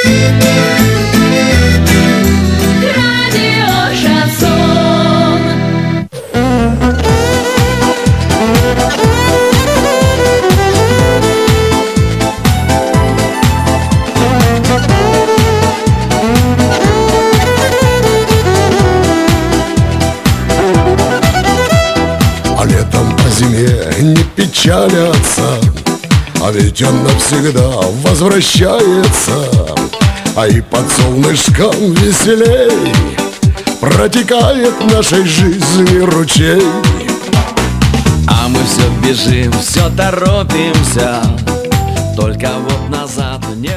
Не печалятся, а ведь он навсегда возвращается. А и под солнышком веселей протекает нашей жизни ручей. А мы все бежим, все торопимся, только вот назад не